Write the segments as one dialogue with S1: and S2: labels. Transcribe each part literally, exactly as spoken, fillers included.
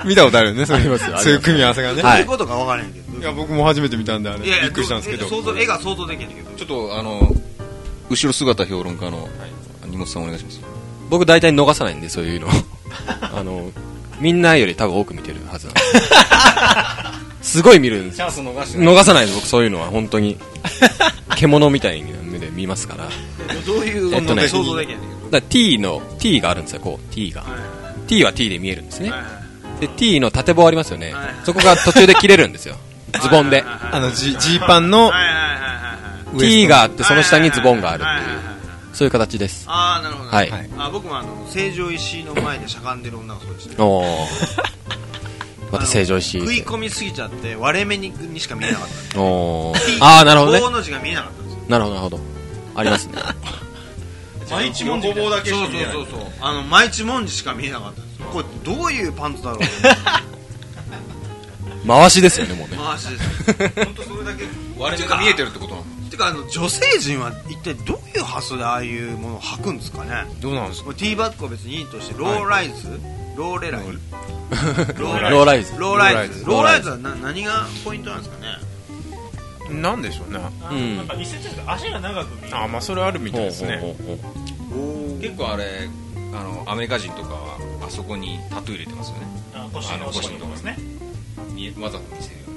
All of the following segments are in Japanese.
S1: 見たことあるよね、そういう
S2: そう
S1: いう組み合わせがね。
S3: どういうことか分からへんけど。
S1: いや、僕も初めて見たんで、あれ。びっくりしたんですけど。
S3: 想像、絵が想像できへんけど。
S4: ちょっと、あの、後ろ姿評論家の荷物さんお願いします。
S2: 僕大体逃さないんで、そういうの。あの、みんなより多分多く見てるはずなんです。すごい見るんです。
S4: チャンス逃してない。
S2: 逃さないです、僕そういうのは、本当に。獣みたいな目で見ますから。
S3: どういう、
S2: えっとね、
S3: 想像できへんねんけど。
S2: だから T の、T があるんですよ、こう、T が。T は T で見えるんですね。で、T の縦棒ありますよね。そこが途中で切れるんですよ。ズボンで。
S1: あの、ジーパンの、
S2: T があって、その下にズボンがあるっていう。そういう形です。
S3: ああ、なるほど。
S2: はい。
S3: あ、僕もあの、成城石井の前でしゃがんでる女がそうでしたね。
S2: おー。また成城石井。
S3: 食い込みすぎちゃって、割れ目にしか見えなかった。
S2: おー。ああ、なるほどね。
S3: 棒の字が見えなかったんですよ。
S2: なるほど、なるほど。ありますね。
S3: 毎日文字だけしか見えない。そうそうそうそう。あの、毎日文字しか見えなかったんですよ。これ、どういうパンツだろう。
S2: 回しですよね、もうね。
S3: 回しです。
S4: 本当それだけ割れ目が見えてるってことなの？
S3: てか、あの、女性陣は一体どういう発想でああいうものを履くんですかね。
S1: どうなんですか。
S3: ティーバッグは別にいいとして、ローライズ、ローレライ
S2: ローライズ。
S3: ローライズ。ローライズはな何がポイントなんですかね。
S1: なんでしょうね。
S5: うん。なんか一説で足が長く見える。
S1: あ、まあそれあるみたいですね。
S4: 結構あれ、あのアメリカ人とかはあそこにタトゥー入れてますよね。
S5: あ、腰の腰のとこですね。
S4: わざと見せるよ。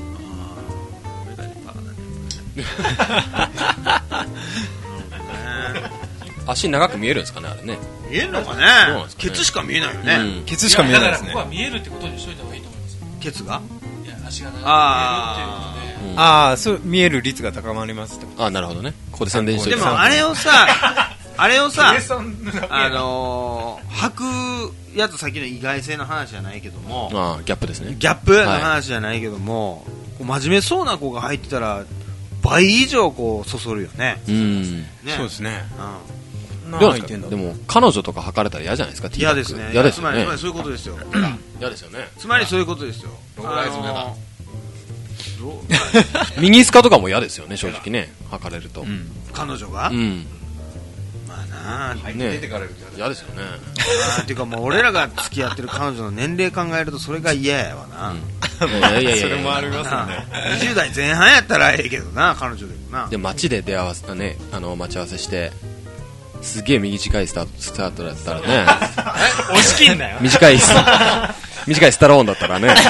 S2: 足長く見えるんですかね、あれね。
S3: 見えるのかね。ケツしか見えないよね。
S1: ケツしか見えないですね。
S5: ここは見えるってことにしといた方がいいと思います。
S3: ケツが？
S5: いや、足が長く見えるっていうことで。
S1: ああ、そう見える率が高まりますってこと。
S2: あ、なるほどね。ここで宣伝して
S3: でもあれをさ、あれをさ、あの履くやつ先の意外性の話じゃないけども、
S2: あ、ギャップですね。
S3: ギャップの話じゃないけども、真面目そうな子が入ってたら倍以上こうそそるよね。
S2: うん。
S1: そうですね。
S2: どうなんですか。でも彼女とか履かれたら嫌じゃないですか。
S3: 嫌ですね。
S2: 嫌ですよね。
S3: つまりそういうことですよ。
S2: 嫌ですよね。
S3: つまりそういうことですよ。
S4: ローライズ目だ。
S2: ミニスカとかも嫌ですよね、正直ね。履かれると。
S3: 彼女が？うん。まあなあ、
S4: 出てかれる
S2: 嫌ですよね。
S3: っていうかもう俺らが付き合ってる彼女の年齢考えるとそれが嫌やわな。
S2: いやいやいや、
S1: それもありますよね。
S3: にじゅう代前半やったらええけどな、彼女でもな。
S2: で街で出会わせたね、あの待ち合わせしてすげえ短いスタートスタートだったらね。
S5: 押し切んなよ。
S2: 短い短いスタローンだったらね。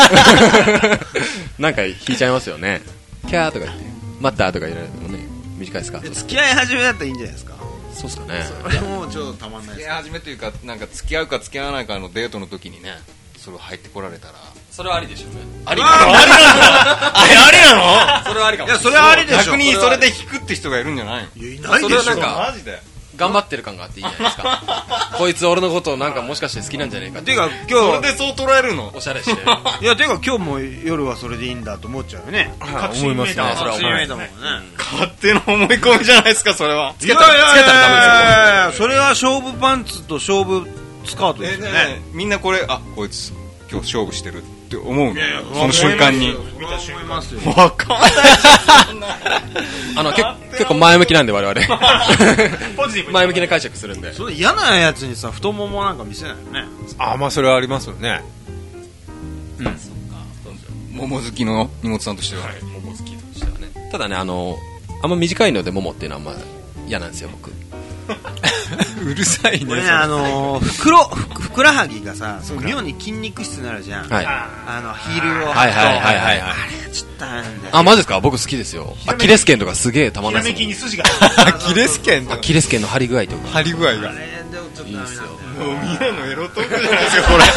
S2: なんか引いちゃいますよね。キャーとか言って待ったとか言われてもね、短いスカート。
S3: 付き合い始めだったらいいんじゃないですか。
S2: そうっすかね。
S3: それもちょっとたまんないです。
S4: 付き合い始めというか、なんか付き合うか付き合わないかのデートの時にね、それを入ってこられたら、
S2: それはありでしょうね。
S4: ありなの？ありなの？ありなの？
S2: それはありかも。
S3: いや、それはありでしょ。
S4: 逆にそれで引くって人がいるんじゃないの？
S3: いや、いないでしょ。
S2: それはなんか
S4: マジで
S2: 頑張ってる感があっていいじゃないですか。こいつ俺のことをなんかもしかして好きなんじゃねえかって。
S3: てか
S4: そ
S3: 今日
S4: れでそう捉えるの？
S2: おしゃれして。
S3: いや、てか今日も夜はそれでいいんだと思っちゃうよね。
S5: 確信めいた。
S3: 確信めいたもんね。
S4: 勝手な思い込みじゃないですか、それは。
S3: つけたらダメですよ。それは勝負パンツと勝負スカートですよね。
S4: みんなこれ、あ、こいつ今日勝負してるって思うの？その瞬間に。
S3: 見た瞬間ますよ。
S4: わかんない。
S2: あの、結構前向きなんで我々。
S5: ポジティブ。
S2: 前向きな解釈するんで。
S3: それ嫌なやつにさ、太ももなんか見せないよね。
S1: あ、まあそれはありますよね。
S2: うん。
S4: 桃好きの荷物さんとしては。
S2: 桃好きとしてはね。ただね、あの、あんま短いので桃っていうのはあんま嫌なんですよ、僕。
S1: うるさいね。
S3: 俺ね、あのー、ふくろ、ふくらはぎがさ、その妙に筋肉質になるじゃん。
S2: はい。
S3: あの、ヒールを履くと。
S2: はいはいはいはいはい。
S3: あれ、ちょっとあれなんだよ。
S2: あ、マジですか？僕好きですよ。アキレス腱とかすげえたまんない
S5: ひらめ
S2: ですもん。
S5: きに筋が。
S1: アキレス腱とか
S2: アキレス腱の張り具合とか。
S1: 張り具合が。
S3: あれでもちょっとダメなんだよ。
S4: もうみんなのエロトークじゃないですか、これ。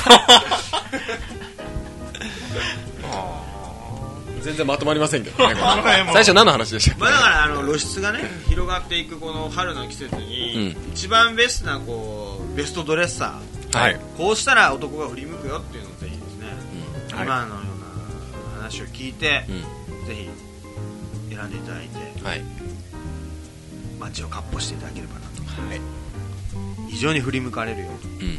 S2: 全然まとまりませんけどね。最初何の話でしたっけ？
S3: まあだからあの露出がね広がっていくこの春の季節に、うん、一番ベストなこうベストドレッサー、はい、こうしたら男が振り向くよっていうのをぜひですね、うん、今のような話を聞いて、うん、ぜひ選んでいただいて、はい、街をかっ歩していただければなと、はい、非常に振り向かれるよ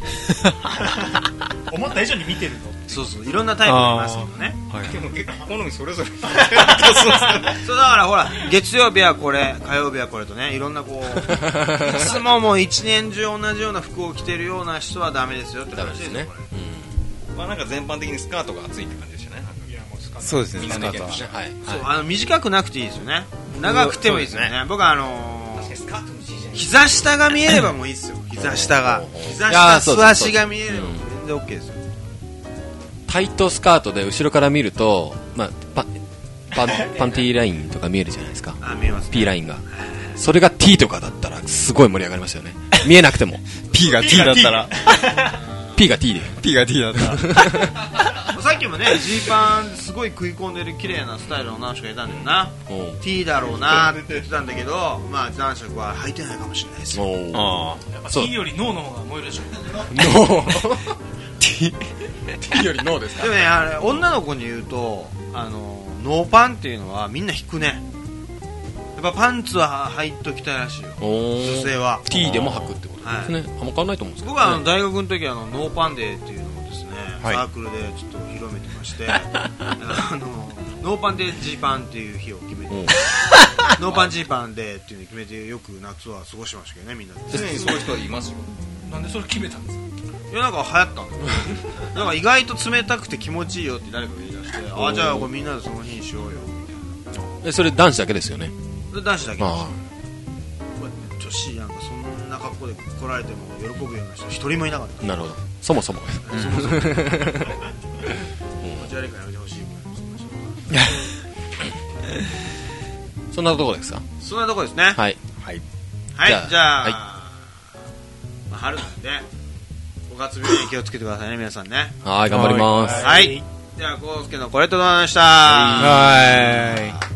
S5: と、うん、思った以上に見てるの。
S3: そうそう、いろんなタイプがいますけどね、
S4: はい、でも結構好みそれぞれ
S3: そうだからほら月曜日はこれ火曜日はこれとね、いろんなこういつももう一年中同じような服を着てるような人はダメですよって話ですね。
S4: まあなんか全般的にスカートが厚いって感じでしたね。
S5: いやもうスカート
S1: そうですね、
S4: みんな
S1: スカートは。
S4: ねはい
S2: はい。
S3: そうあの短くなくていいですよね。長くてもいいですよね。僕はあのー、
S5: スカートの G じゃない
S3: 膝下が見えればもういいですよ。膝下が膝
S2: いや
S3: 下
S2: ーそうです
S3: 素足が見えればもう全然 OK ですよ。
S2: タイトスカートで後ろから見ると、まあ、パパパンティーラインとか見えるじゃないですか。
S3: あ見えますね。
S2: P ラインが。それが T とかだったらすごい盛り上がりますよね。見えなくても。
S1: P が T だったら。
S2: P が T で。
S1: P が T だったら。
S3: さっきもねジーパンすごい食い込んでる綺麗なスタイルの男子がいたんだよな。
S2: おう
S3: T だろうなって言ってたんだけど、まあ男爵は履いてないかもしれないですよ。
S2: おう
S1: あ
S5: やっぱ
S2: そう
S5: T より脳の方が燃えるでしょ。
S2: ノー T, T よりノーですか。
S3: でもねあれ女の子に言うとあのノーパンっていうのはみんな引くね。やっぱパンツは履いときたいらしいよ女性は。
S2: T でも履くってことですね。あんま変わんないと思うんですけど、ね、
S3: 僕はあの大学の時あのノーパンデーっていうのをですね、
S1: はい
S3: サークルでちょっと広めてましてあのノーパンデージーパンっていう日を決めてノーパンジーパンデーっていうのを決めてよく夏は過ごしましたけどねみんなで。
S4: 常にそういう人いますよ。
S5: なんでそれ決めたんですか。
S3: いやなんか流行ったんだよなんか意外と冷たくて気持ちいいよって誰かが言い出してあじゃあこれみんなでその日にしようよみたいな。
S2: えそれ男子だけですよね。
S3: で男子だけです。
S2: あ
S3: 女子なんかそんな格好で来られても喜ぶような人一人もいなかった。
S2: あなるほど。そもそも
S3: そもそも持ち悪いからやめてほしいぐらい
S2: そんなところですか。
S3: そんなとこですね。
S2: はい
S1: はい。
S3: はい、
S2: じゃあ
S3: じゃあ、
S2: はい
S3: まあ、春なんでごがつ病に気をつけてくださいね皆さんね。
S2: はい頑張ります。
S3: はい、ではコウスケのこれとどうもありがとうございました。
S1: はい。